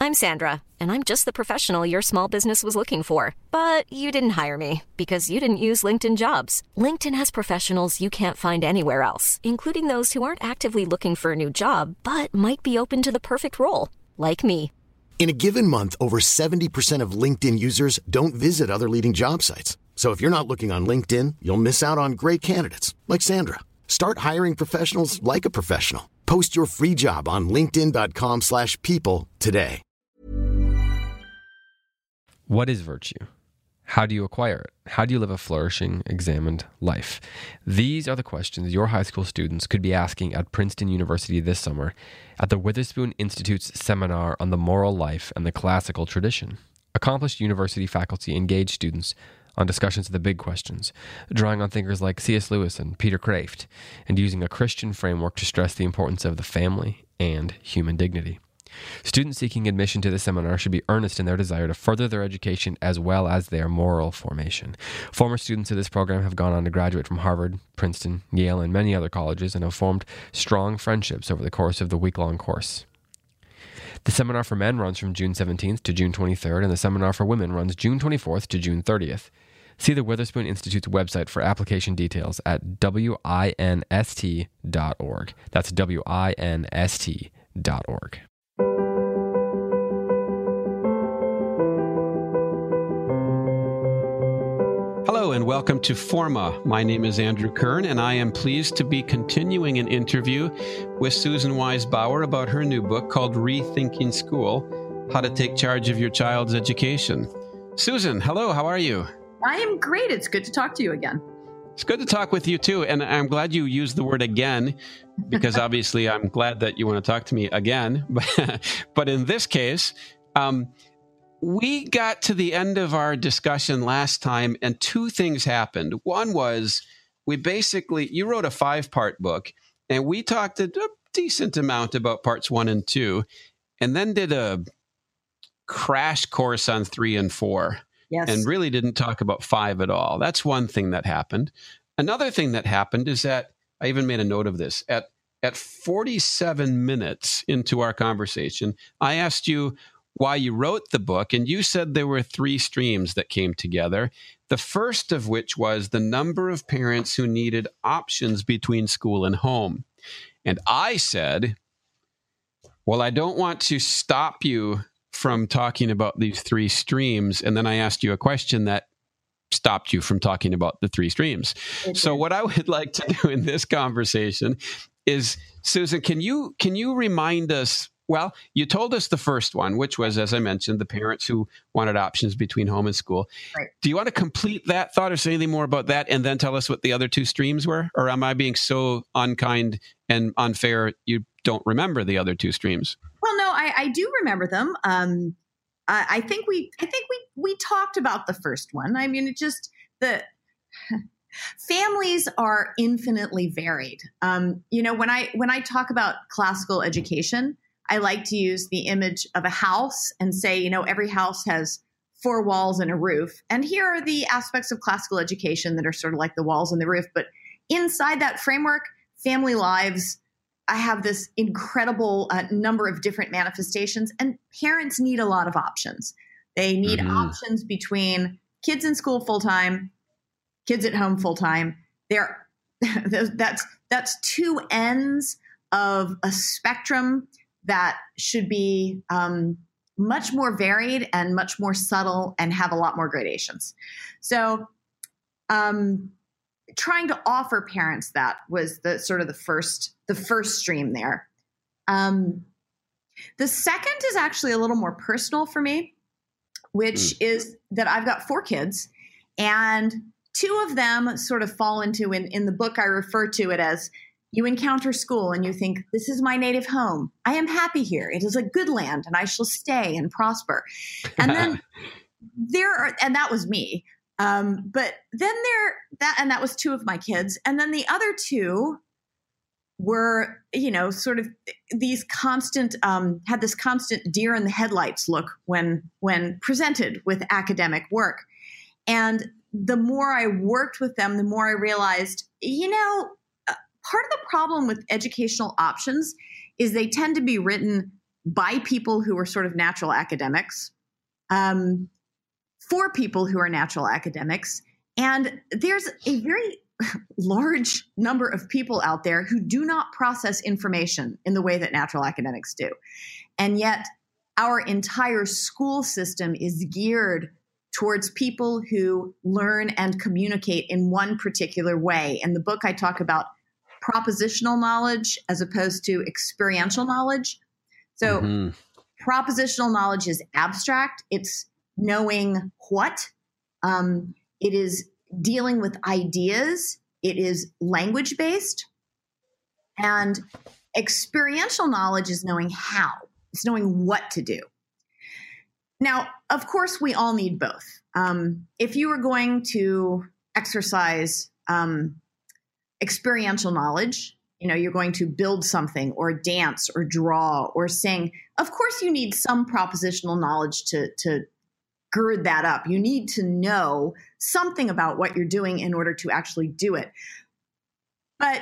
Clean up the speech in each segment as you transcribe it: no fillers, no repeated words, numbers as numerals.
I'm Sandra, and I'm just the professional your small business was looking for. But you didn't hire me because you didn't use LinkedIn Jobs. LinkedIn has professionals you can't find anywhere else, including those who aren't actively looking for a new job, but might be open to the perfect role, like me. In a given month, over 70% of LinkedIn users don't visit other leading job sites. So if you're not looking on LinkedIn, you'll miss out on great candidates like Sandra. Start hiring professionals like a professional. Post your free job on linkedin.com/people today. What is virtue? How do you acquire it? How do you live a flourishing, examined life? These are the questions your high school students could be asking at Princeton University this summer at the Witherspoon Institute's seminar on the moral life and the classical tradition. Accomplished university faculty engage students on discussions of the big questions, drawing on thinkers like C.S. Lewis and Peter Kraft, and using a Christian framework to stress the importance of the family and human dignity. Students seeking admission to the seminar should be earnest in their desire to further their education as well as their moral formation. Former students of this program have gone on to graduate from Harvard, Princeton, Yale, and many other colleges and have formed strong friendships over the course of the week-long course. The seminar for men runs from June 17th to June 23rd, and the seminar for women runs June 24th to June 30th. See the Witherspoon Institute's website for application details at winst.org. That's winst.org. Hello and welcome to Forma. My name is Andrew Kern, and I am pleased to be continuing an interview with Susan Wise Bauer about her new book called Rethinking School: How to Take Charge of Your Child's Education. Susan, hello, how are you? I am great. It's good to talk to you again. It's good to talk with you too, and I'm glad you used the word again, because obviously I'm glad that you want to talk to me again. But in this case, we got to the end of our discussion last time, and two things happened. One was you wrote a 5-part book, and we talked a decent amount about parts 1 and 2, and then did a crash course on 3 and 4. Yes. And really didn't talk about 5 at all. That's one thing that happened. Another thing that happened is that I even made a note of this. At 47 minutes into our conversation, I asked you why you wrote the book, and you said there were 3 streams that came together. The first of which was the number of parents who needed options between school and home. And I said, well, I don't want to stop you from talking about these 3 streams. And then I asked you a question that stopped you from talking about the 3 streams. So what I would like to do in this conversation is, Susan, can you remind us, well, you told us the first one, which was, as I mentioned, the parents who wanted options between home and school. Right. Do you want to complete that thought or say anything more about that and then tell us what the other 2 streams were? Or am I being so unkind and unfair you don't remember the other 2 streams? Well, no, I do remember them. I think we talked about the first one. I mean, the families are infinitely varied. When I talk about classical education, I like to use the image of a house and say, every house has 4 walls and a roof. And here are the aspects of classical education that are sort of like the walls and the roof. But inside that framework, family lives, I have this incredible number of different manifestations, and parents need a lot of options. They need options between kids in school full-time, kids at home full-time. That's 2 ends of a spectrum that should be much more varied and much more subtle and have a lot more gradations. So trying to offer parents that was the sort of the first stream there. The second is actually a little more personal for me, which is that I've got 4 kids, and 2 of them sort of fall into, in the book, I refer to it as, you encounter school and you think, this is my native home. I am happy here. It is a good land and I shall stay and prosper. And then and that was me. But then that was 2 of my kids. And then the other 2 were, sort of these constant, had this constant deer in the headlights look when presented with academic work. And the more I worked with them, the more I realized, part of the problem with educational options is they tend to be written by people who are sort of natural academics, for people who are natural academics. And there's a very large number of people out there who do not process information in the way that natural academics do. And yet our entire school system is geared towards people who learn and communicate in one particular way. In the book, I talk about propositional knowledge as opposed to experiential knowledge. So propositional knowledge is abstract. It's knowing what. It is dealing with ideas. It is language-based. And experiential knowledge is knowing how. It's knowing what to do. Now, of course, we all need both. If you are going to exercise experiential knowledge, you're going to build something or dance or draw or sing, of course you need some propositional knowledge to gird that up. You need to know something about what you're doing in order to actually do it. But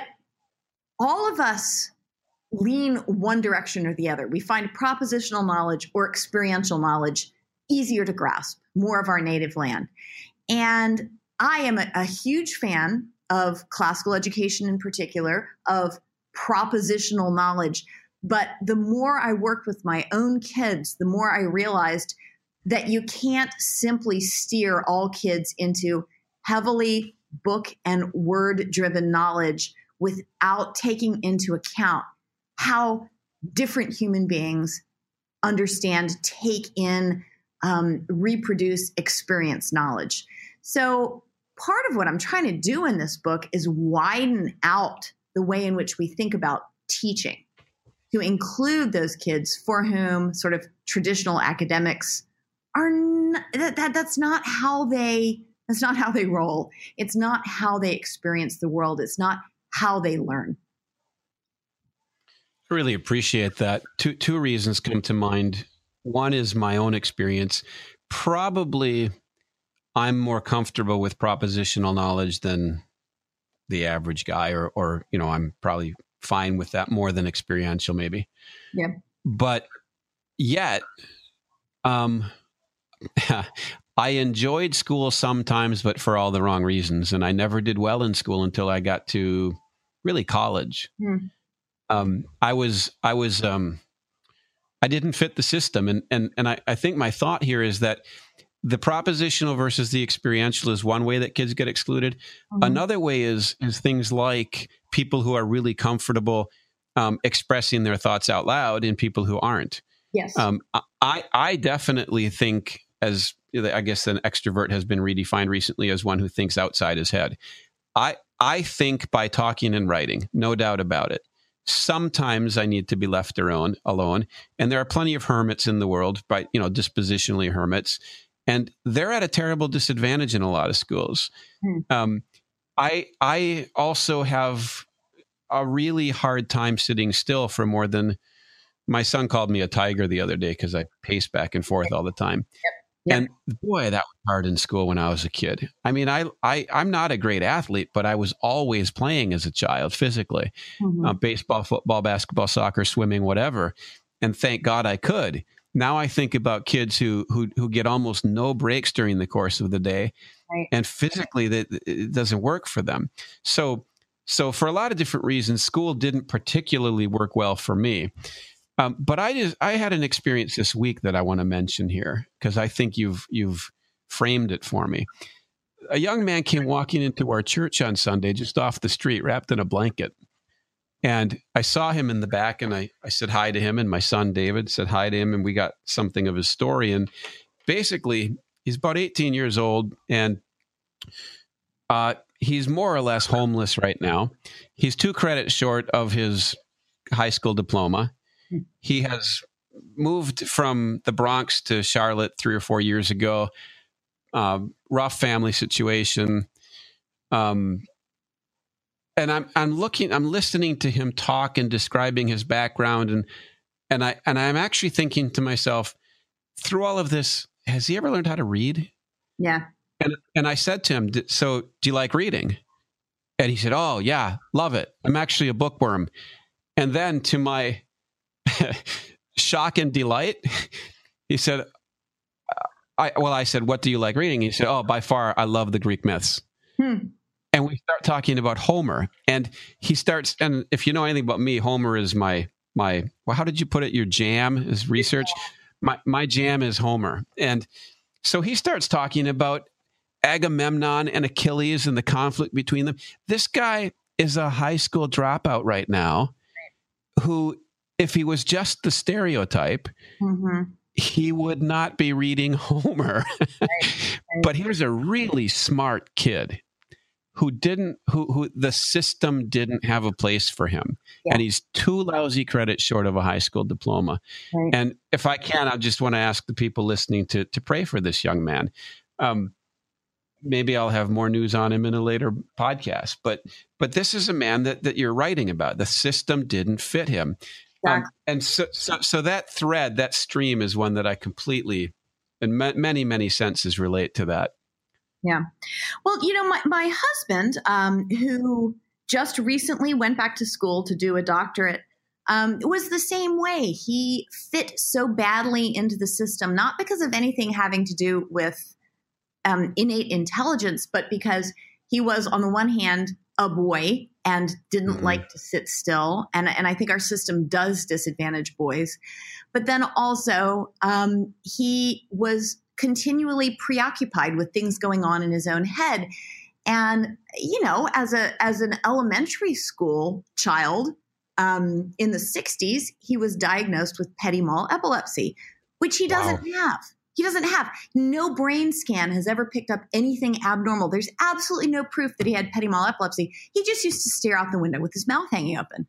all of us lean one direction or the other. We find propositional knowledge or experiential knowledge easier to grasp, more of our native land. And I am a huge fan of classical education in particular, of propositional knowledge. But the more I worked with my own kids, the more I realized that you can't simply steer all kids into heavily book and word-driven knowledge without taking into account how different human beings understand, take in, reproduce, experience knowledge. So part of what I'm trying to do in this book is widen out the way in which we think about teaching to include those kids for whom sort of traditional academics are that's not how they roll. It's not how they experience the world. It's not how they learn. I really appreciate that. Two reasons come to mind. One is my own experience. Probably I'm more comfortable with propositional knowledge than the average guy, or I'm probably fine with that more than experiential maybe. Yeah. But yet, I enjoyed school sometimes, but for all the wrong reasons. And I never did well in school until I got to really college. I didn't fit the system. And I think my thought here is that the propositional versus the experiential is one way that kids get excluded. Another way is things like people who are really comfortable expressing their thoughts out loud and people who aren't. Yes. I definitely think, as I guess an extrovert has been redefined recently as one who thinks outside his head. I think by talking and writing, no doubt about it. Sometimes I need to be left alone. And there are plenty of hermits in the world, dispositionally hermits. And they're at a terrible disadvantage in a lot of schools. I also have a really hard time sitting still for more than, my son called me a tiger the other day because I pace back and forth all the time. Yep. And boy, that was hard in school when I was a kid. I mean, I'm not a great athlete, but I was always playing as a child physically. Baseball, football, basketball, soccer, swimming, whatever. And thank God I could. Now I think about kids who get almost no breaks during the course of the day, right. And physically it doesn't work for them. So for a lot of different reasons, school didn't particularly work well for me. But I had an experience this week that I want to mention here because I think you've framed it for me. A young man came walking into our church on Sunday, just off the street, wrapped in a blanket. And I saw him in the back and I said hi to him, and my son David said hi to him, and we got something of his story. And basically, he's about 18 years old, and he's more or less homeless right now. He's 2 credits short of his high school diploma. He has moved from the Bronx to Charlotte 3 or 4 years ago. Rough family situation. And I'm listening to him talk and describing his background, and I'm actually thinking to myself, through all of this, has he ever learned how to read? Yeah. And I said to him, so do you like reading? And he said, oh yeah, love it. I'm actually a bookworm. And then to my shock and delight, he said, I said, what do you like reading? He said, oh, by far, I love the Greek myths. And we start talking about Homer, and he starts, and if you know anything about me, Homer is my, well, how did you put it? Your jam is research. My jam is Homer. And so he starts talking about Agamemnon and Achilles and the conflict between them. This guy is a high school dropout right now who, if he was just the stereotype, he would not be reading Homer. But here's a really smart kid who the system didn't have a place for him. And he's 2 lousy credits short of a high school diploma. And if I can, I just want to ask the people listening to pray for this young man. Maybe I'll have more news on him in a later podcast. But this is a man that you're writing about. The system didn't fit him. And so that thread, that stream is one that I completely, in many, many senses, relate to that. Yeah. Well, my husband, who just recently went back to school to do a doctorate, was the same way. He fit so badly into the system, not because of anything having to do with innate intelligence, but because he was, on the one hand, a boy and didn't like to sit still. And I think our system does disadvantage boys. But then also he was continually preoccupied with things going on in his own head. And, as an elementary school child in the 60s, he was diagnosed with petit mal epilepsy, which he doesn't have. He doesn't have. No brain scan has ever picked up anything abnormal. There's absolutely no proof that he had petit mal epilepsy. He just used to stare out the window with his mouth hanging open.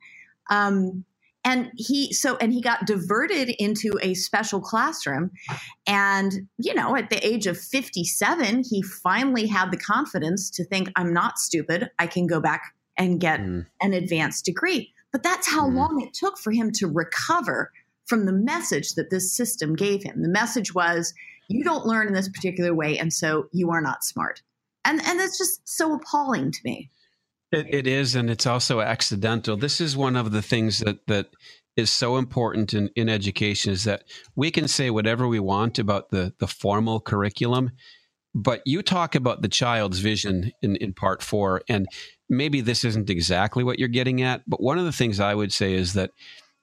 And he got diverted into a special classroom. And, at the age of 57, he finally had the confidence to think, I'm not stupid. I can go back and get an advanced degree. But that's how long it took for him to recover from the message that this system gave him. The message was, you don't learn in this particular way, and so you are not smart. And that's just so appalling to me. It is, and it's also accidental. This is one of the things that is so important in education, is that we can say whatever we want about the formal curriculum, but you talk about the child's vision in part 4, and maybe this isn't exactly what you're getting at, but one of the things I would say is that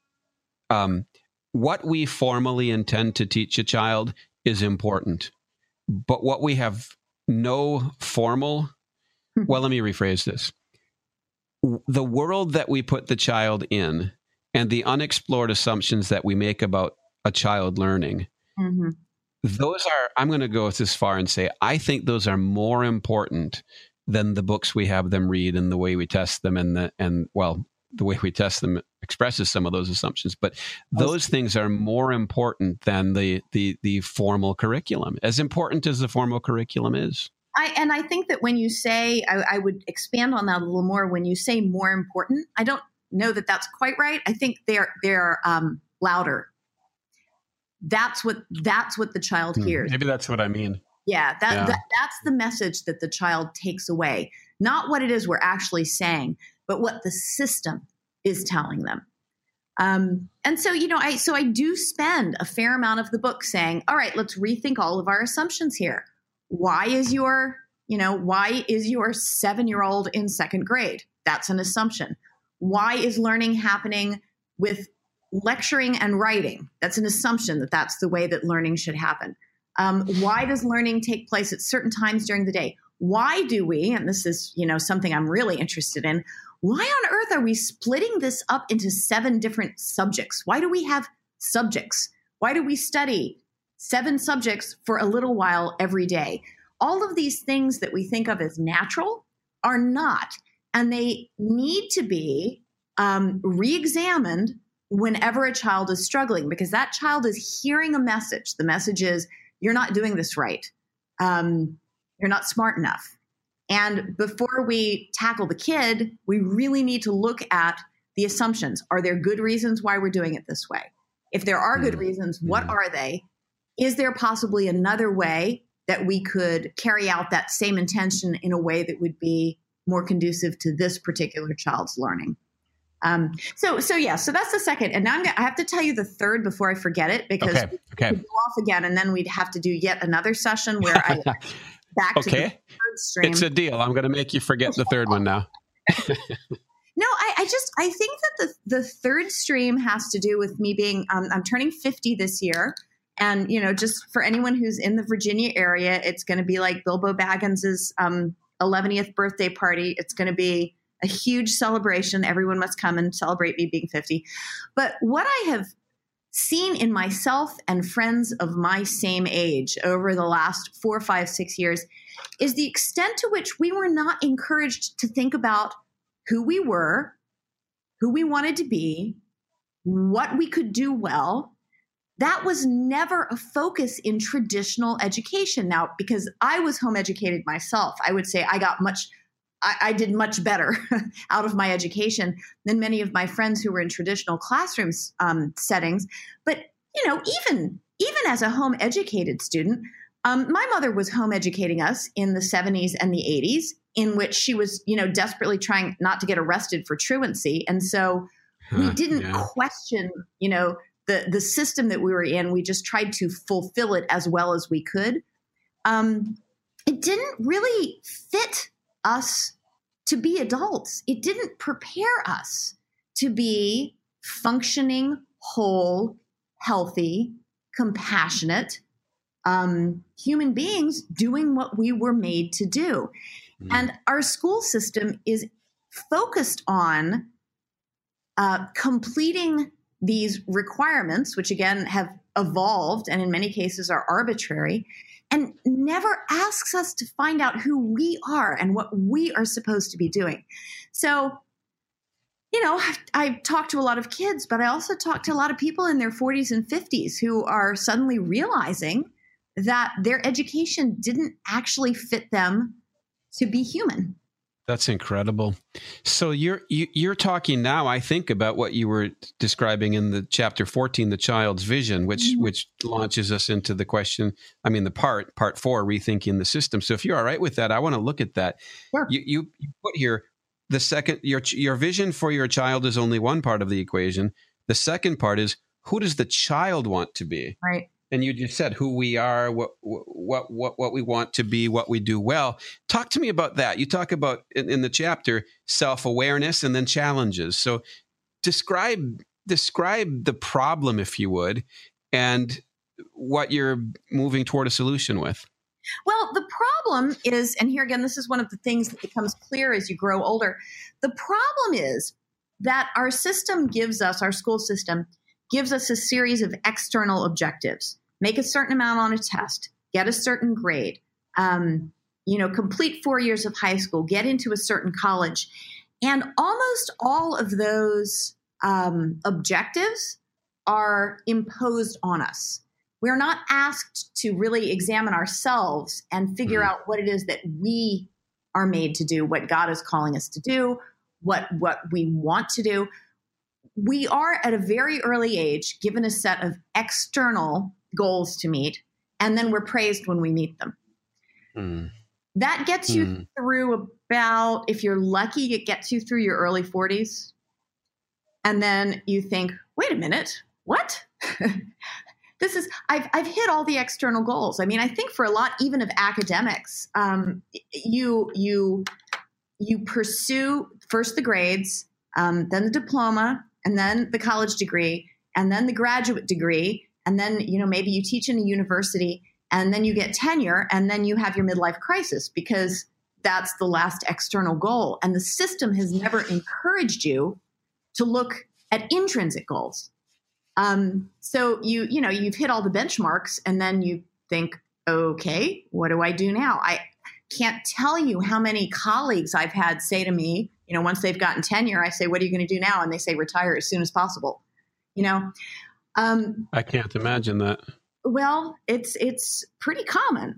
what we formally intend to teach a child is important, but what we have no formal, well, let me rephrase this. The world that we put the child in and the unexplored assumptions that we make about a child learning, those are, I'm going to go this far and say, I think those are more important than the books we have them read and the way we test them the way we test them expresses some of those assumptions, but those things are more important than the formal curriculum, as important as the formal curriculum is. I think that when you say, I would expand on that a little more, when you say more important, I don't know that that's quite right. I think they're louder. That's what the child hears. Maybe that's what I mean. Yeah, that's the message that the child takes away. Not what it is we're actually saying, but what the system is telling them. And so, I do spend a fair amount of the book saying, all right, let's rethink all of our assumptions here. Why is your 7-year-old in second grade? That's an assumption. Why is learning happening with lecturing and writing? That's an assumption that that's the way that learning should happen. Why does learning take place at certain times during the day? Why do we, and this is, something I'm really interested in, why on earth are we splitting this up into 7 different subjects? Why do we have subjects? Why do we study 7 subjects for a little while every day? All of these things that we think of as natural are not, and they need to be re-examined whenever a child is struggling, because that child is hearing a message. The message is, you're not doing this right. You're not smart enough. And before we tackle the kid, we really need to look at the assumptions. Are there good reasons why we're doing it this way? If there are good reasons, what are they? Is there possibly another way that we could carry out that same intention in a way that would be more conducive to this particular child's learning? So that's the second. And now I have to tell you the third before I forget it, because Okay. we could go off again, and then we'd have to do yet another session where I back to the third stream. It's a deal. I'm going to make you forget the third one now. No, I think that the third stream has to do with me being, I'm turning 50 this year. And, just for anyone who's in the Virginia area, it's going to be like Bilbo Baggins's 11th birthday party. It's going to be a huge celebration. Everyone must come and celebrate me being 50. But what I have seen in myself and friends of my same age over the last 4, 5, 6 years is the extent to which we were not encouraged to think about who we were, who we wanted to be, what we could do well. That was never a focus in traditional education. Now, because I was home educated myself, I would say I did much better out of my education than many of my friends who were in traditional classrooms settings. But, even as a home educated student, my mother was home educating us in the 70s and the 80s, in which she was, desperately trying not to get arrested for truancy. And so we didn't question, the system that we were in. We just tried to fulfill it as well as we could. It didn't really fit us to be adults. It didn't prepare us to be functioning, whole, healthy, compassionate human beings doing what we were made to do. And our school system is focused on completing these requirements, which again have evolved and in many cases are arbitrary, and never asks us to find out who we are and what we are supposed to be doing. So, I talk to a lot of kids, but I also talk to a lot of people in their 40s and 50s who are suddenly realizing that their education didn't actually fit them to be human. That's incredible. So you're talking now, I think, about what you were describing in the chapter 14, the child's vision, which launches us into the question. I mean, the part 4, rethinking the system. So if you're all right with that, I want to look at that. Sure. You put here the second, your vision for your child is only one part of the equation. The second part is, who does the child want to be? Right. And you just said who we are, what we want to be, what we do well. Talk to me about that. You talk about in the chapter self-awareness and then challenges. So describe the problem, if you would, and what you're moving toward a solution with. Well, the problem is, and here again, this is one of the things that becomes clear as you grow older. The problem is that our school system gives us a series of external objectives. Make a certain amount on a test, get a certain grade, complete 4 years of high school, get into a certain college. And almost all of those objectives are imposed on us. We're not asked to really examine ourselves and figure out what it is that we are made to do, what God is calling us to do, what we want to do. We are at a very early age given a set of external goals to meet, and then we're praised when we meet them. That gets you through about, if you're lucky, it gets you through your early 40s. And then you think, wait a minute, what? I've hit all the external goals. I mean, I think for a lot, even of academics, you pursue first the grades, then the diploma, and then the college degree, and then the graduate degree. And then, maybe you teach in a university, and then you get tenure, and then you have your midlife crisis because that's the last external goal. And the system has never encouraged you to look at intrinsic goals. So you've hit all the benchmarks, and then you think, okay, what do I do now? I can't tell you how many colleagues I've had say to me, once they've gotten tenure, I say, what are you going to do now? And they say, retire as soon as possible. I can't imagine that. Well, it's pretty common.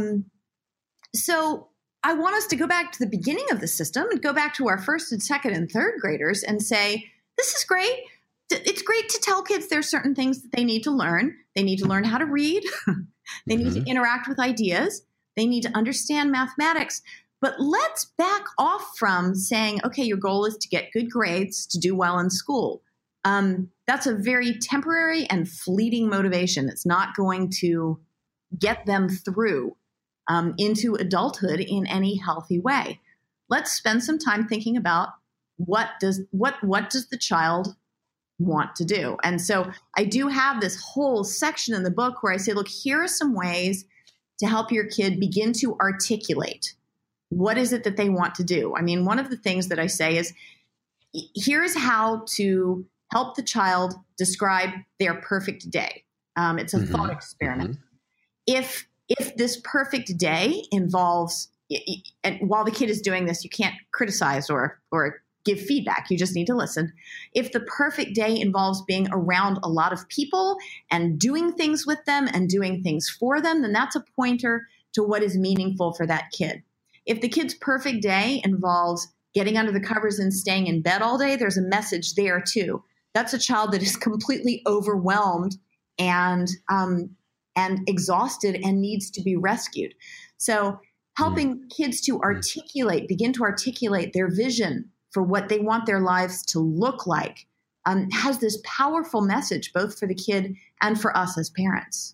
So I want us to go back to the beginning of the system and go back to our first and second and third graders and say, this is great. It's great to tell kids there's certain things that they need to learn. They need to learn how to read. They need to interact with ideas. They need to understand mathematics. But let's back off from saying, okay, your goal is to get good grades, to do well in school. That's a very temporary and fleeting motivation. It's not going to get them through into adulthood in any healthy way. Let's spend some time thinking about what does the child want to do. And so I do have this whole section in the book where I say, look, here are some ways to help your kid begin to articulate what is it that they want to do. I mean, one of the things that I say is, here's how to help the child describe their perfect day. It's a thought experiment. If this perfect day involves, and while the kid is doing this, you can't criticize or give feedback. You just need to listen. If the perfect day involves being around a lot of people and doing things with them and doing things for them, then that's a pointer to what is meaningful for that kid. If the kid's perfect day involves getting under the covers and staying in bed all day, there's a message there too. That's a child that is completely overwhelmed and exhausted and needs to be rescued. So helping kids to begin to articulate their vision for what they want their lives to look like has this powerful message both for the kid and for us as parents.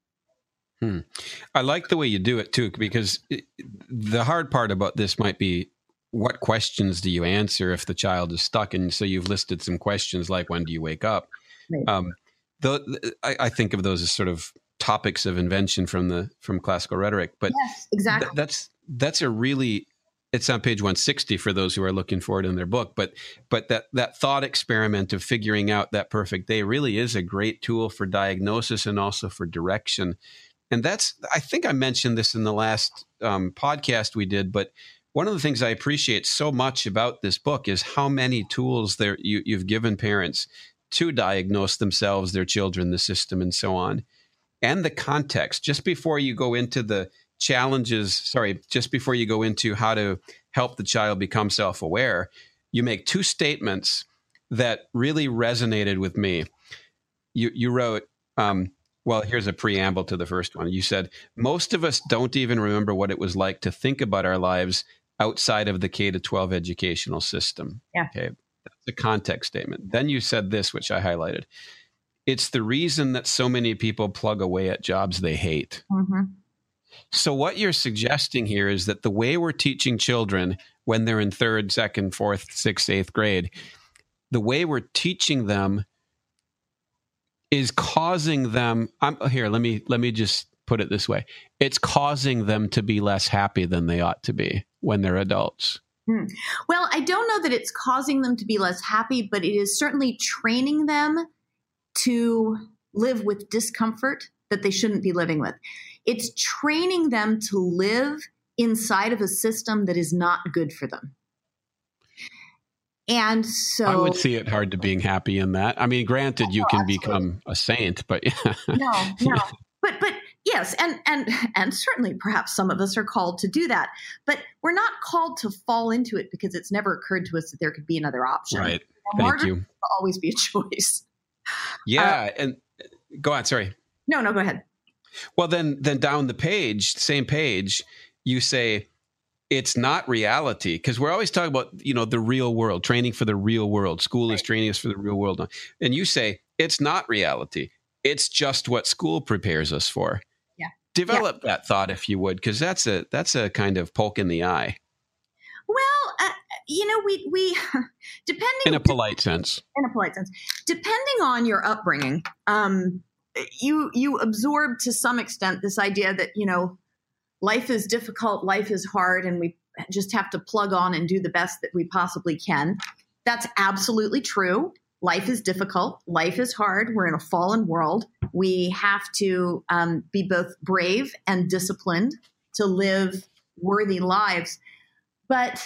I like the way you do it too, because the hard part about this might be, what questions do you answer if the child is stuck? And so you've listed some questions like, when do you wake up? Right. I think of those as sort of topics of invention from classical rhetoric. But yes, exactly. That's a really, it's on page 160 for those who are looking for it in their book. But that thought experiment of figuring out that perfect day really is a great tool for diagnosis and also for direction. And I think I mentioned this in the last podcast we did, but one of the things I appreciate so much about this book is how many tools you've given parents to diagnose themselves, their children, the system, and so on. And the context, just before you go into the challenges, just before you go into how to help the child become self-aware, you make two statements that really resonated with me. You wrote, well, here's a preamble to the first one. You said, most of us don't even remember what it was like to think about our lives outside of the K-12 educational system. Yeah. Okay. That's a context statement. Then you said this, which I highlighted. It's the reason that so many people plug away at jobs they hate. Mm-hmm. So what you're suggesting here is that the way we're teaching children when they're in 3rd, 2nd, 4th, 6th, 8th grade, the way we're teaching them is causing them, let me just put it this way. It's causing them to be less happy than they ought to be when they're adults. Well, I don't know that it's causing them to be less happy, but it is certainly training them to live with discomfort that they shouldn't be living with. It's training them to live inside of a system that is not good for them. And so I would see it hard to being happy in that. I mean, granted, you can become a saint, but no. But yes, and certainly perhaps some of us are called to do that. But we're not called to fall into it because it's never occurred to us that there could be another option. Right. Thank you. Will always be a choice. Yeah, and go on. Sorry. No, go ahead. Well, then down the page, same page, you say it's not reality, because we're always talking about, the real world, training for the real world. School is training us for the real world. And you say it's not reality. It's just what school prepares us for. Yeah. Develop that thought, if you would, because that's a kind of poke in the eye. Well, we depending in a polite sense, depending on your upbringing, you absorb to some extent this idea that, life is difficult, life is hard, and we just have to plug on and do the best that we possibly can. That's absolutely true. Life is difficult. Life is hard. We're in a fallen world. We have to be both brave and disciplined to live worthy lives. But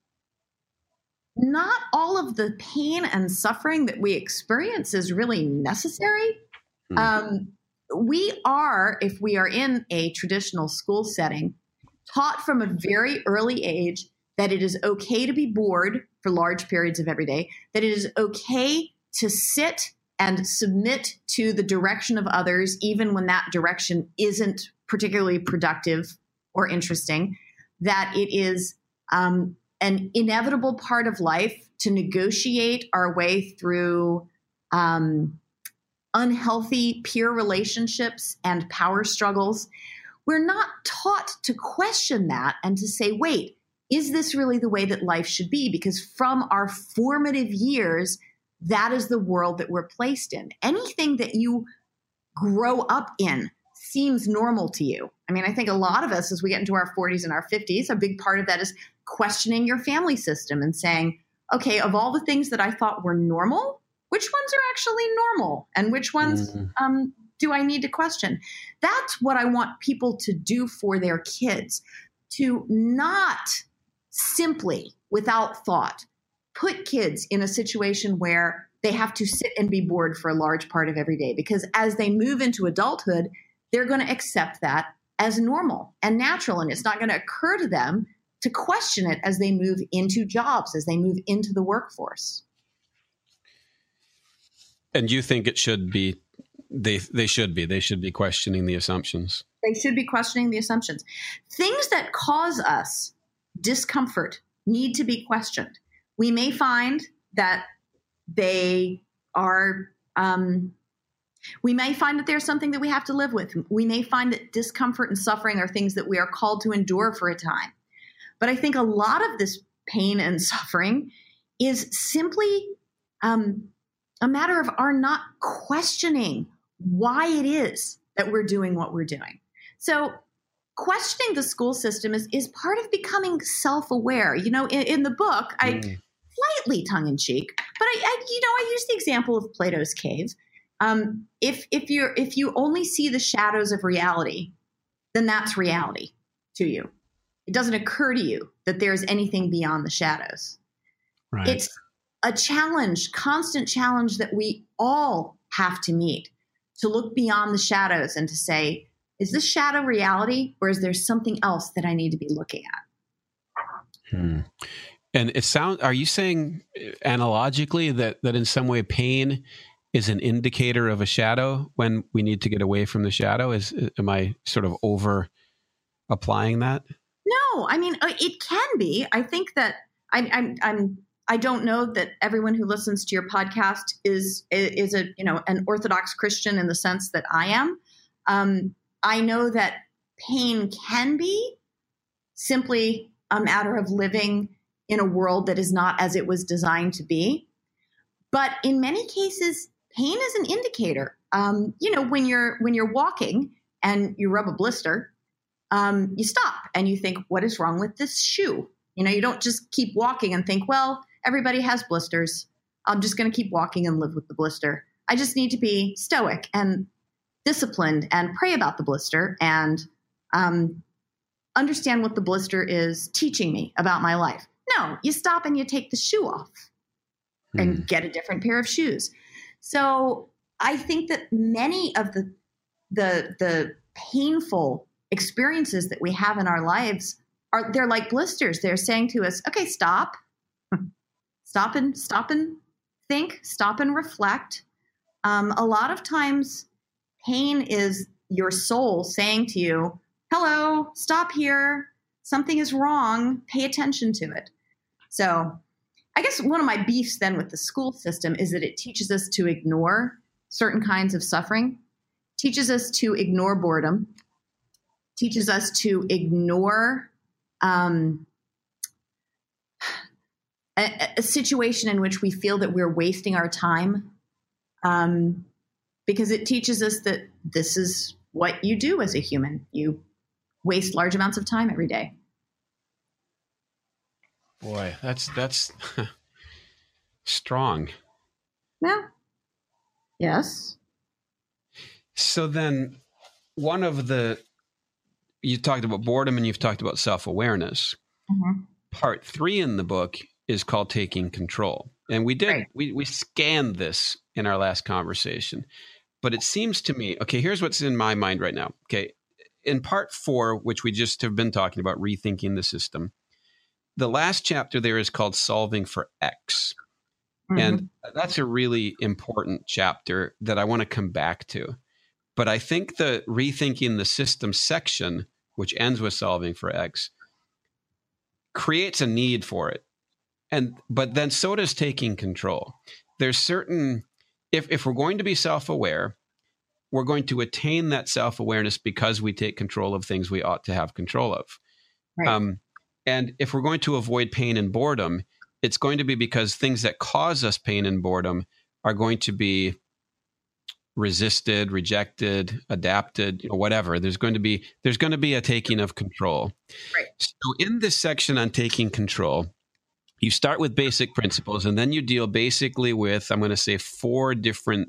not all of the pain and suffering that we experience is really necessary. We are, if we are in a traditional school setting, taught from a very early age that it is okay to be bored for large periods of every day, that it is okay to sit and submit to the direction of others, even when that direction isn't particularly productive or interesting, that it is an inevitable part of life to negotiate our way through unhealthy peer relationships and power struggles. We're not taught to question that and to say, wait, is this really the way that life should be? Because from our formative years, that is the world that we're placed in. Anything that you grow up in seems normal to you. I mean, I think a lot of us, as we get into our 40s and our 50s, a big part of that is questioning your family system and saying, okay, of all the things that I thought were normal, which ones are actually normal and which ones do I need to question? That's what I want people to do for their kids, to not simply, without thought, put kids in a situation where they have to sit and be bored for a large part of every day. Because as they move into adulthood, they're going to accept that as normal and natural. And it's not going to occur to them to question it as they move into jobs, as they move into the workforce. And you think it should be, they should be questioning the assumptions. They should be questioning the assumptions. Things that cause us discomfort need to be questioned. We may find that they are, we may find that there's something that we have to live with. We may find that discomfort and suffering are things that we are called to endure for a time. But I think a lot of this pain and suffering is simply a matter of our not questioning why it is that we're doing what we're doing. So questioning the school system is part of becoming self-aware. You know, in the book, I slightly tongue-in-cheek, but I use the example of Plato's cave. If you only see the shadows of reality, then that's reality to you. It doesn't occur to you that there's anything beyond the shadows. Right. It's a challenge, constant challenge that we all have to meet, to look beyond the shadows and to say, is this shadow reality, or is there something else that I need to be looking at? And are you saying analogically that in some way pain is an indicator of a shadow when we need to get away from the shadow? Am I sort of over applying that? No, I mean, it can be. I think that I don't know that everyone who listens to your podcast is an Orthodox Christian in the sense that I am. I know that pain can be simply a matter of living in a world that is not as it was designed to be. But in many cases, pain is an indicator. When you're walking and you rub a blister, you stop and you think, what is wrong with this shoe? You don't just keep walking and think, well, everybody has blisters. I'm just going to keep walking and live with the blister. I just need to be stoic and disciplined and pray about the blister and understand what the blister is teaching me about my life. No, you stop and you take the shoe off and get a different pair of shoes. So I think that many of the painful experiences that we have in our lives they're like blisters. They're saying to us, okay, stop and think, stop and reflect. A lot of times pain is your soul saying to you, hello, stop here. Something is wrong. Pay attention to it. So I guess one of my beefs then with the school system is that it teaches us to ignore certain kinds of suffering, teaches us to ignore boredom, teaches us to ignore a situation in which we feel that we're wasting our time, because it teaches us that this is what you do as a human. You waste large amounts of time every day. Boy, that's strong. Yeah. Yes. So then you talked about boredom and you've talked about self-awareness. Mm-hmm. Part 3 in the book is called Taking Control. And we scanned this in our last conversation, but it seems to me, okay, here's what's in my mind right now. Okay. In part 4, which we just have been talking about, rethinking the system, the last chapter there is called Solving for X. Mm-hmm. And that's a really important chapter that I want to come back to. But I think the rethinking the system section, which ends with Solving for X, creates a need for it. But then so does taking control. There's certain, if we're going to be self-aware, we're going to attain that self-awareness because we take control of things we ought to have control of. Right. And if we're going to avoid pain and boredom, it's going to be because things that cause us pain and boredom are going to be resisted, rejected, adapted, whatever. There's going to be a taking of control. Right. So in this section on taking control, you start with basic principles, and then you deal basically with, I'm going to say, 4 different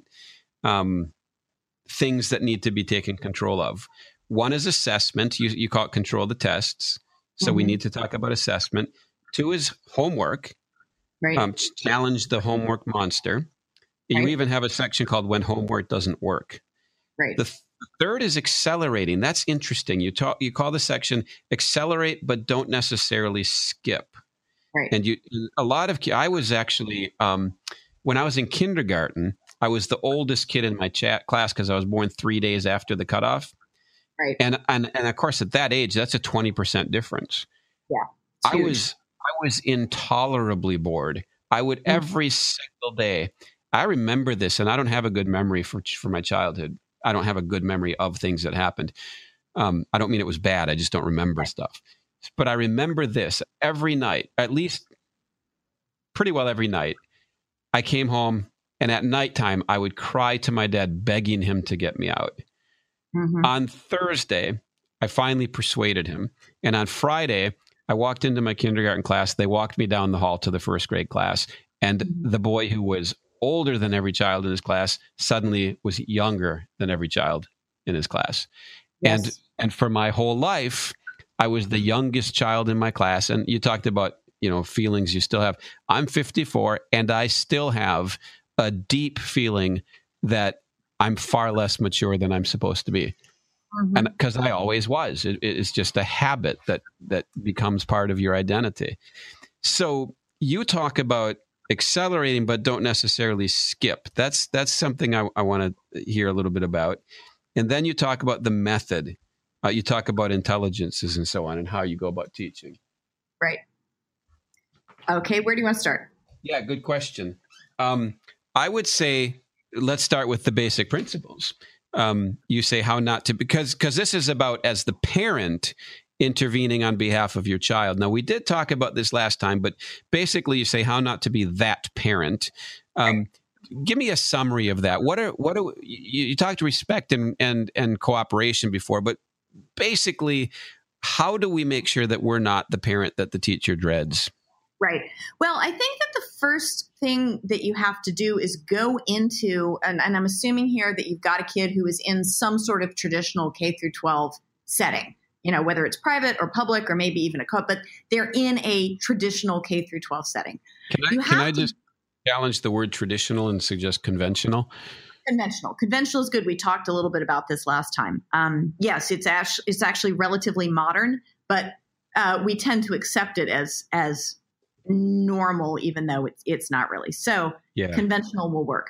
things that need to be taken control of. One is assessment. You call it control the tests. So we need to talk about assessment. 2 is homework. Right. Challenge the homework monster. You Right. even have a section called when homework doesn't work. Right. The third is accelerating. That's interesting. You call the section accelerate, but don't necessarily skip. Right. And I was actually, when I was in kindergarten, I was the oldest kid in my class because I was born 3 days after the cutoff. Right. And of course, at that age, that's a 20% difference. Yeah. I was intolerably bored. I would every single day. I remember this, and I don't have a good memory for my childhood. I don't have a good memory of things that happened. I don't mean it was bad. I just don't remember stuff. But I remember this every night, at least pretty well every night. I came home, and at nighttime, I would cry to my dad, begging him to get me out. Mm-hmm. On Thursday, I finally persuaded him. And on Friday, I walked into my kindergarten class. They walked me down the hall to the first grade class. And the boy who was older than every child in his class suddenly was younger than every child in his class. Yes. And for my whole life, I was the youngest child in my class. And you talked about, feelings you still have. I'm 54, and I still have a deep feeling that I'm far less mature than I'm supposed to be. Mm-hmm. And because I always was. It's just a habit that becomes part of your identity. So you talk about accelerating, but don't necessarily skip. That's something I want to hear a little bit about. And then you talk about the method. You talk about intelligences and so on, and how you go about teaching. Right. Okay, where do you want to start? Yeah, good question. I would say let's start with the basic principles. You say how not to, because this is about, as the parent, intervening on behalf of your child. Now, we did talk about this last time, but basically you say how not to be that parent. Give me a summary of that. What are you talked respect and cooperation before, but basically, how do we make sure that we're not the parent that the teacher dreads? Right. Well, I think that the first thing that you have to do is go into, and I'm assuming here that you've got a kid who is in some sort of traditional K through 12 setting, whether it's private or public or maybe even a co-op, but they're in a traditional K through 12 setting. Can I just challenge the word traditional and suggest conventional? Conventional is good. We talked a little bit about this last time. Yes, it's actually relatively modern, but we tend to accept it as normal, even though it's not really. So Conventional will work.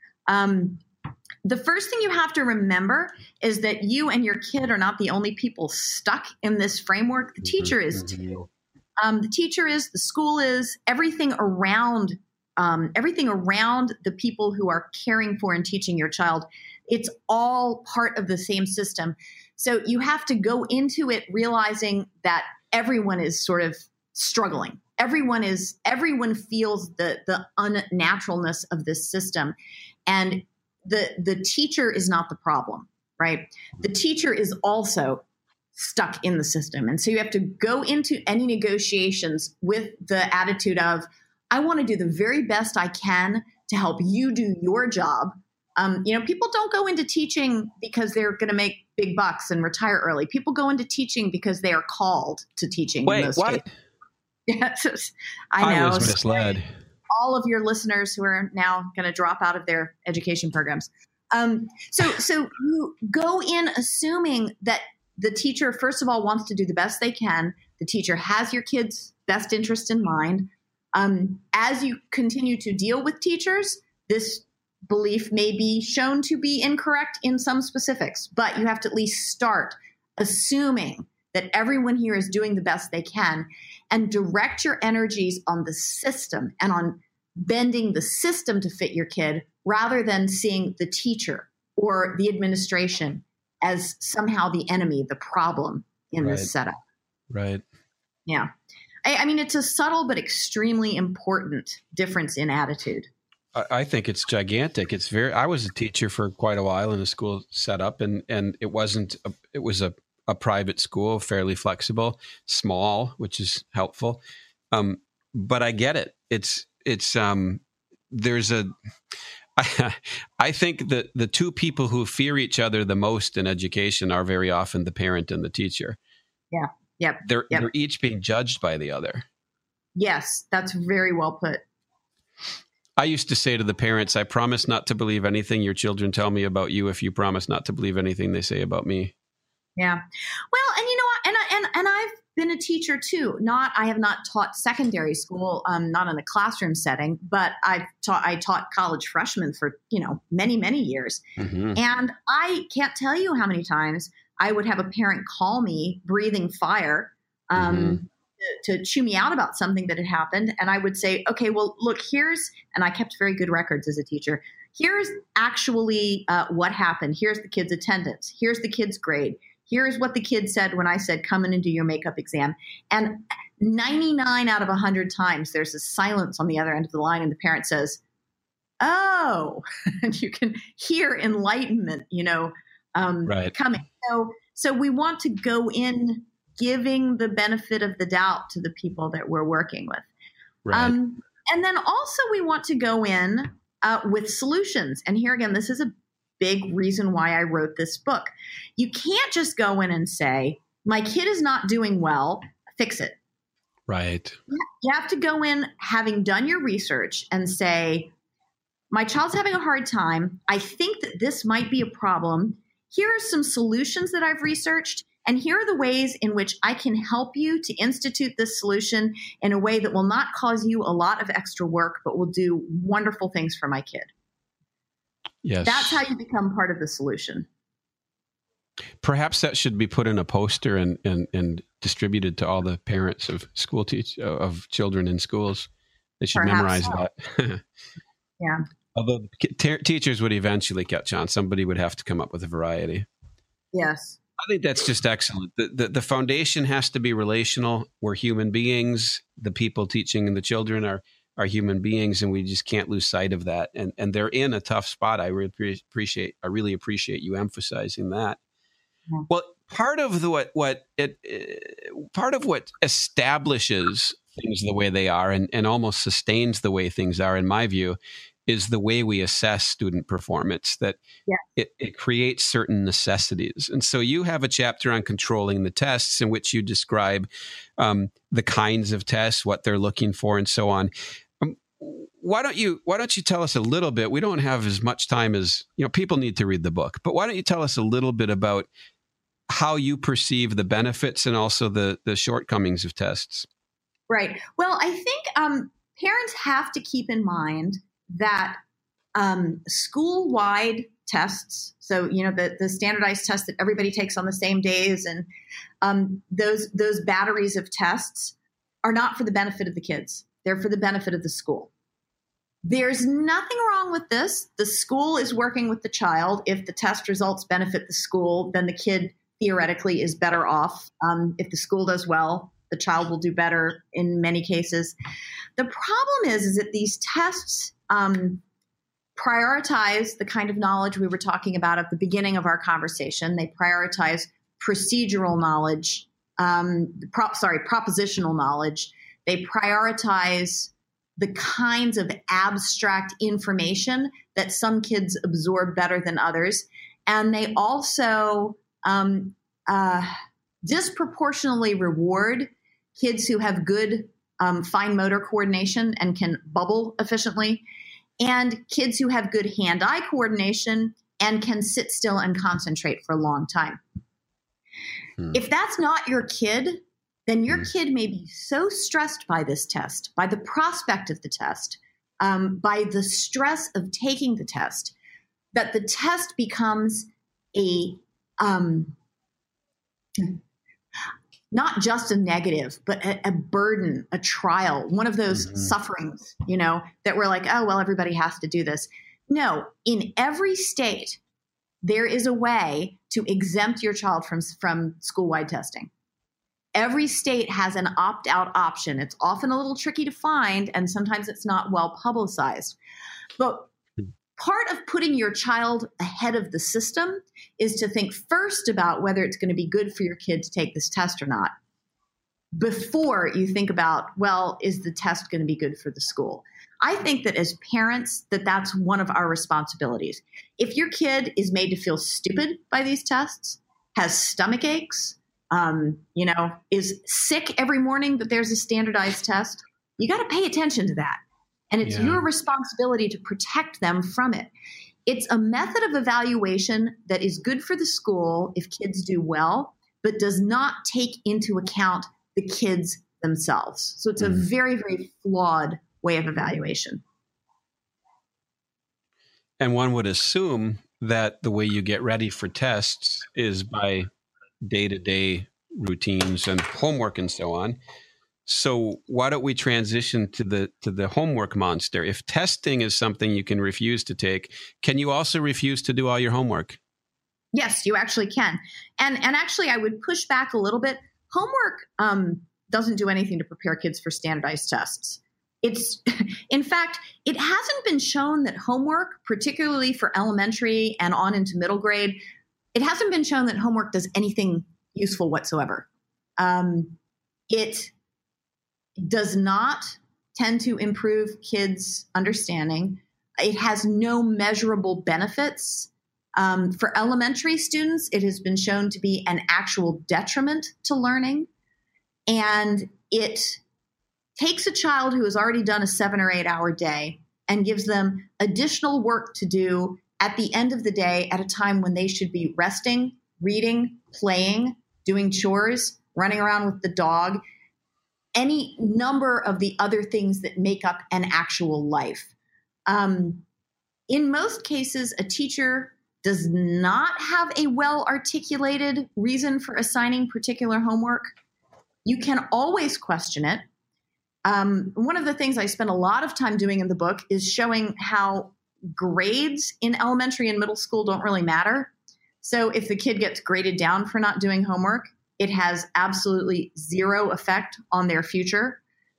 The first thing you have to remember is that you and your kid are not the only people stuck in this framework. The teacher is too. The teacher is, the school is, everything around the people who are caring for and teaching your child. It's all part of the same system. So you have to go into it realizing that everyone is sort of struggling. Everyone feels the unnaturalness of this system. And the teacher is not the problem, right? The teacher is also stuck in the system. And so you have to go into any negotiations with the attitude of, I want to do the very best I can to help you do your job. People don't go into teaching because they're going to make big bucks and retire early. People go into teaching because they are called to teaching. Wait, what? Yes, I know. I was misled. All of your listeners who are now going to drop out of their education programs. So you go in assuming that the teacher, first of all, wants to do the best they can. The teacher has your kid's best interest in mind. As you continue to deal with teachers, this belief may be shown to be incorrect in some specifics, but you have to at least start assuming that everyone here is doing the best they can, and direct your energies on the system and on bending the system to fit your kid rather than seeing the teacher or the administration as somehow the enemy, the problem in this setup. Right. Yeah. I mean, it's a subtle but extremely important difference in attitude. I think it's gigantic. I was a teacher for quite a while in a school setup, and it was a private school, fairly flexible, small, which is helpful. But I get it. I think that the two people who fear each other the most in education are very often the parent and the teacher. Yeah. Yep. They're each being judged by the other. Yes, that's very well put. I used to say to the parents, I promise not to believe anything your children tell me about you if you promise not to believe anything they say about me. Yeah. Well, and you know what? And I've been a teacher too. I have not taught secondary school, not in a classroom setting, but I taught college freshmen for, many, many years. Mm-hmm. And I can't tell you how many times I would have a parent call me breathing fire to chew me out about something that had happened. And I would say, okay, well, look, and I kept very good records as a teacher. Here's actually what happened. Here's the kid's attendance. Here's the kid's grade. Here's what the kid said when I said, come in and do your makeup exam. And 99 out of 100 times, there's a silence on the other end of the line. And the parent says, oh, and you can hear enlightenment, coming. So we want to go in giving the benefit of the doubt to the people that we're working with. Right. And then also we want to go in with solutions. And here again, this is a big reason why I wrote this book. You can't just go in and say, my kid is not doing well, fix it. Right. You have to go in having done your research and say, my child's having a hard time. I think that this might be a problem. Here are some solutions that I've researched, and here are the ways in which I can help you to institute this solution in a way that will not cause you a lot of extra work, but will do wonderful things for my kid. Yes. That's how you become part of the solution. Perhaps that should be put in a poster and distributed to all the parents of of children in schools. They should memorize that. Yeah. Although teachers would eventually catch on. Somebody would have to come up with a variety. Yes. I think that's just excellent. The foundation has to be relational. We're human beings. The people teaching the children are human beings, and we just can't lose sight of that. And they're in a tough spot. I really appreciate you emphasizing that. Yeah. Well, part of what establishes things the way they are and almost sustains the way things are, in my view, is the way we assess student performance, that it creates certain necessities. And so you have a chapter on controlling the tests in which you describe the kinds of tests, what they're looking for, and so on. Why don't you tell us a little bit? We don't have as much time as, people need to read the book, but why don't you tell us a little bit about how you perceive the benefits and also the shortcomings of tests? Right. Well, I think parents have to keep in mind that school-wide tests, so the standardized tests that everybody takes on the same days, and those batteries of tests are not for the benefit of the kids. They're for the benefit of the school. There's nothing wrong with this. The school is working with the child. If the test results benefit the school, then the kid theoretically is better off. If the school does well, the child will do better in many cases. The problem is that these tests prioritize the kind of knowledge we were talking about at the beginning of our conversation. They prioritize procedural knowledge, propositional knowledge. They prioritize the kinds of abstract information that some kids absorb better than others. And they also disproportionately reward kids who have good fine motor coordination and can bubble efficiently, and kids who have good hand-eye coordination and can sit still and concentrate for a long time. If that's not your kid, then your kid may be so stressed by this test, by the prospect of the test, by the stress of taking the test, that the test becomes not just a negative, but a burden, a trial, one of those sufferings, that we're like, oh, well, everybody has to do this. No, in every state, there is a way to exempt your child from school-wide testing. Every state has an opt-out option. It's often a little tricky to find, and sometimes it's not well publicized. But part of putting your child ahead of the system is to think first about whether it's going to be good for your kid to take this test or not, before you think about, well, is the test going to be good for the school? I think that as parents, that's one of our responsibilities. If your kid is made to feel stupid by these tests, has stomach aches, is sick every morning that there's a standardized test, you got to pay attention to that. And it's your responsibility to protect them from it. It's a method of evaluation that is good for the school if kids do well, but does not take into account the kids themselves. So it's a very, very flawed way of evaluation. And one would assume that the way you get ready for tests is by day-to-day routines and homework and so on. So why don't we transition to the homework monster? If testing is something you can refuse to take, can you also refuse to do all your homework? Yes, you actually can. And actually, I would push back a little bit. Homework doesn't do anything to prepare kids for standardized tests. In fact, it hasn't been shown that homework, particularly for elementary and on into middle grade, it hasn't been shown that homework does anything useful whatsoever. It does not tend to improve kids' understanding. It has no measurable benefits. For elementary students, it has been shown to be an actual detriment to learning. And it takes a child who has already done a 7 or 8 hour day and gives them additional work to do at the end of the day at a time when they should be resting, reading, playing, doing chores, running around with the dog, any number of the other things that make up an actual life. In most cases, a teacher does not have a well-articulated reason for assigning particular homework. You can always question it. One of the things I spend a lot of time doing in the book is showing how grades in elementary and middle school don't really matter. So if the kid gets graded down for not doing homework, it has absolutely zero effect on their future.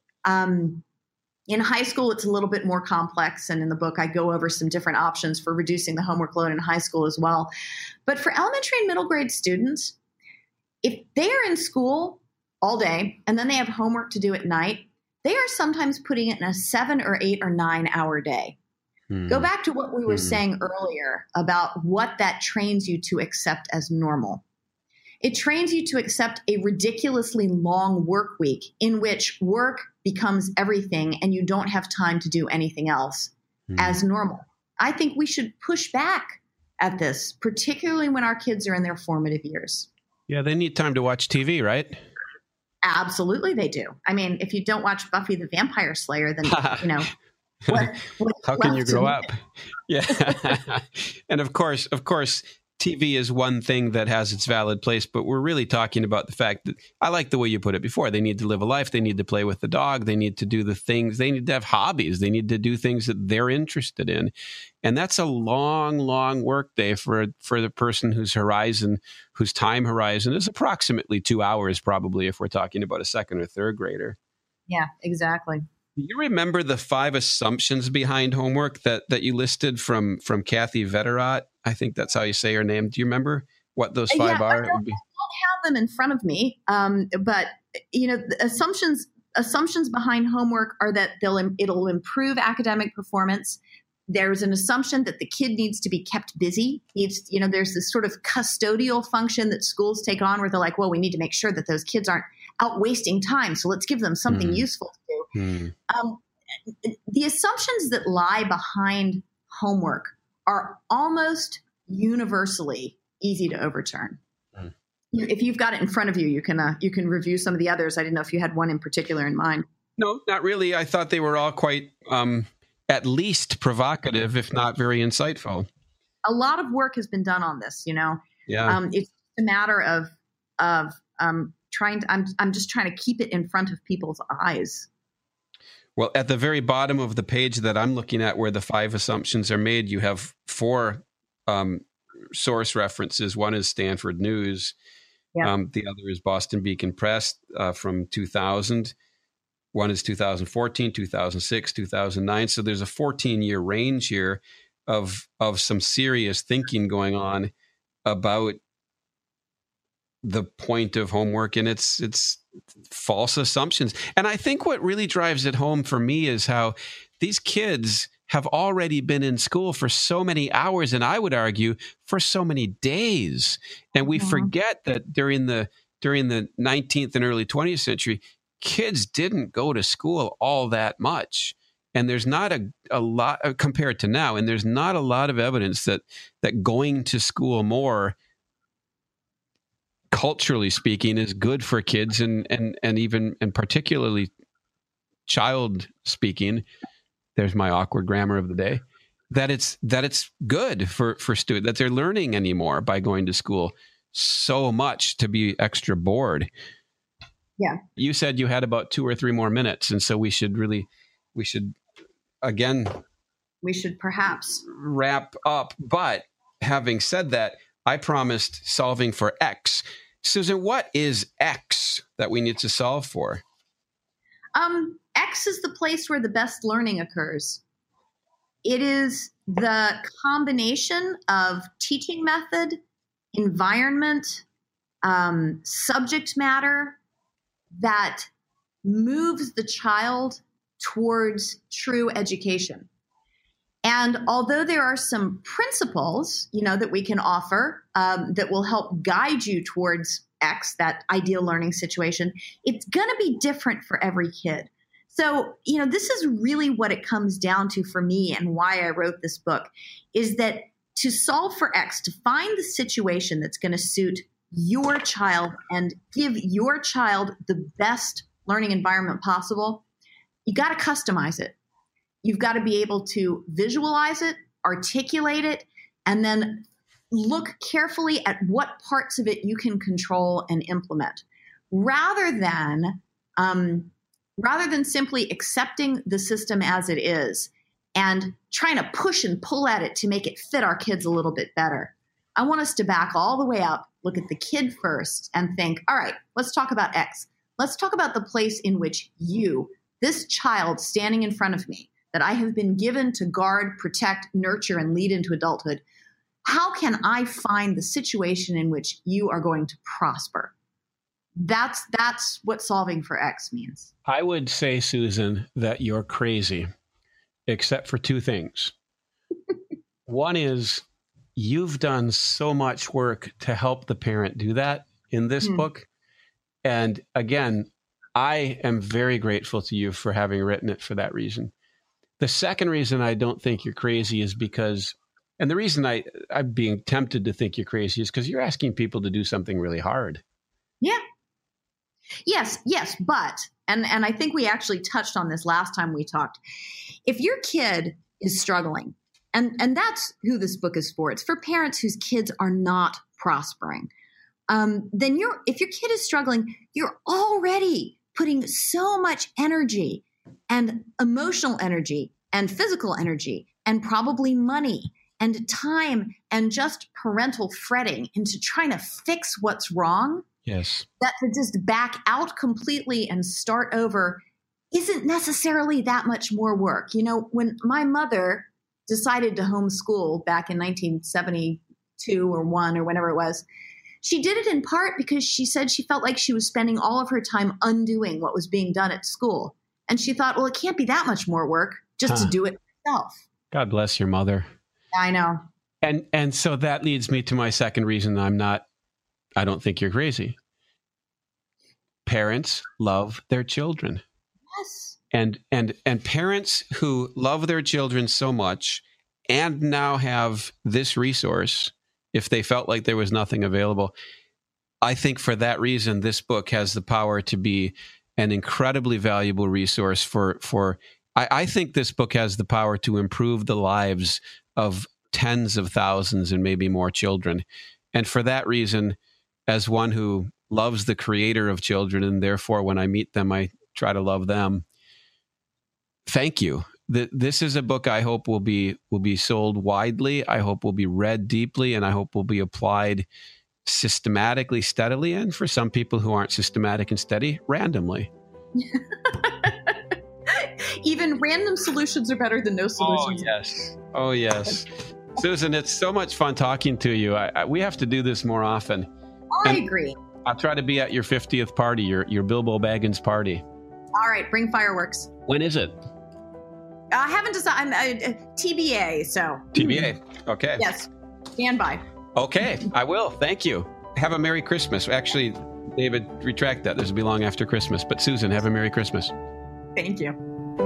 In high school, it's a little bit more complex. And in the book, I go over some different options for reducing the homework load in high school as well. But for elementary and middle grade students, if they are in school all day and then they have homework to do at night, they are sometimes putting it in a 7 or 8 or 9 hour day. Go back to what we were saying earlier about what that trains you to accept as normal. It trains you to accept a ridiculously long work week in which work becomes everything and you don't have time to do anything else as normal. I think we should push back at this, particularly when our kids are in their formative years. Yeah, they need time to watch TV, right? Absolutely, they do. I mean, if you don't watch Buffy the Vampire Slayer, then, how can you grow up? Yeah. And of course, TV is one thing that has its valid place, but we're really talking about the fact that I like the way you put it before. They need to live a life. They need to play with the dog. They need to do the things. They need to have hobbies. They need to do things that they're interested in. And that's a long, long work day for the person whose time horizon is approximately 2 hours, probably, if we're talking about a second or third grader. Yeah, exactly. Do you remember the 5 assumptions behind homework that you listed from Kathy Vetterott? I think that's how you say her name. Do you remember what those 5 are? I don't have them in front of me, but the assumptions behind homework are that it'll improve academic performance. There's an assumption that the kid needs to be kept busy. There's this sort of custodial function that schools take on where they're like, well, we need to make sure that those kids aren't out wasting time, so let's give them something useful to do. The assumptions that lie behind homework are almost universally easy to overturn. If you've got it in front of you, you can review some of the others. I didn't know if you had one in particular in mind. No, not really. I thought they were all quite at least provocative, if not very insightful. A lot of work has been done on this. Yeah. It's a matter of I'm just trying to keep it in front of people's eyes. Well, at the very bottom of the page that I'm looking at, where the 5 assumptions are made, you have 4 source references. One is Stanford News. Yeah. The other is Boston Beacon Press from 2000. One is 2014, 2006, 2009. So there's a 14-year range here of some serious thinking going on about the point of homework and its false assumptions. And I think what really drives it home for me is how these kids have already been in school for so many hours, and I would argue for so many days. And we forget that during the 19th and early 20th century, kids didn't go to school all that much. And there's not a lot compared to now, and there's not a lot of evidence that going to school more, culturally speaking, is good for kids and even and particularly child speaking. There's my awkward grammar of the day. That it's good for students, that they're learning anymore by going to school so much to be extra bored. Yeah. You said you had about 2 or 3 more minutes, and so we should perhaps wrap up. But having said that, I promised solving for X. Susan, what is X that we need to solve for? X is the place where the best learning occurs. It is the combination of teaching method, environment, subject matter that moves the child towards true education. And although there are some principles, that we can offer that will help guide you towards X, that ideal learning situation, it's going to be different for every kid. So, this is really what it comes down to for me, and why I wrote this book, is that to solve for X, to find the situation that's going to suit your child and give your child the best learning environment possible, you got to customize it. You've got to be able to visualize it, articulate it, and then look carefully at what parts of it you can control and implement, rather than simply accepting the system as it is and trying to push and pull at it to make it fit our kids a little bit better. I want us to back all the way up, look at the kid first, and think, all right, let's talk about X. Let's talk about the place in which you, this child standing in front of me, that I have been given to guard, protect, nurture, and lead into adulthood. How can I find the situation in which you are going to prosper? That's what solving for X means. I would say, Susan, that you're crazy, except for 2 things. One is you've done so much work to help the parent do that in this book. And again, I am very grateful to you for having written it for that reason. The second reason I don't think you're crazy is because, and the reason I'm being tempted to think you're crazy is because you're asking people to do something really hard. Yeah. Yes, but, and I think we actually touched on this last time we talked. If your kid is struggling, and that's who this book is for, it's for parents whose kids are not prospering, then if your kid is struggling, you're already putting so much energy and emotional energy and physical energy and probably money and time and just parental fretting into trying to fix what's wrong. Yes. That to just back out completely and start over isn't necessarily that much more work. When my mother decided to homeschool back in 1972 or 1 or whenever it was, she did it in part because she said she felt like she was spending all of her time undoing what was being done at school. And she thought, well, it can't be that much more work just to do it herself. God bless your mother. I know. And so that leads me to my second reason I don't think you're crazy. Parents love their children. Yes. And parents who love their children so much and now have this resource, if they felt like there was nothing available, I think for that reason, this book has the power to be an incredibly valuable resource I think this book has the power to improve the lives of tens of thousands and maybe more children. And for that reason, as one who loves the creator of children, and therefore when I meet them, I try to love them. Thank you. This is a book I hope will be sold widely. I hope will be read deeply, and I hope will be applied systematically, steadily, and for some people who aren't systematic and steady, randomly. Even random solutions are better than no solutions. Oh, yes. Susan, it's so much fun talking to you. We have to do this more often. I agree. I'll try to be at your 50th party, your Bilbo Baggins party. All right, bring fireworks. When is it? I haven't decided. TBA, so. TBA. Okay. Yes. Stand by. Okay, I will. Thank you. Have a Merry Christmas. Actually, David, retract that. This will be long after Christmas. But Susan, have a Merry Christmas. Thank you.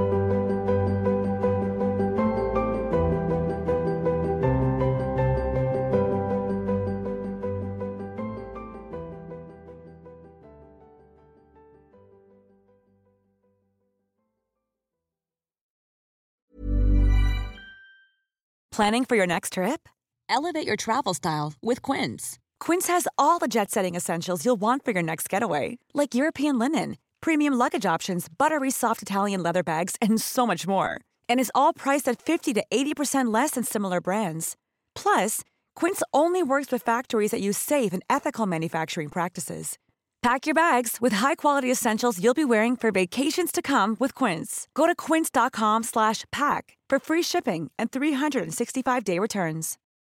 Planning for your next trip? Elevate your travel style with Quince. Quince has all the jet-setting essentials you'll want for your next getaway, like European linen, premium luggage options, buttery soft Italian leather bags, and so much more. And is all priced at 50 to 80% less than similar brands. Plus, Quince only works with factories that use safe and ethical manufacturing practices. Pack your bags with high-quality essentials you'll be wearing for vacations to come with Quince. Go to quince.com/pack for free shipping and 365-day returns.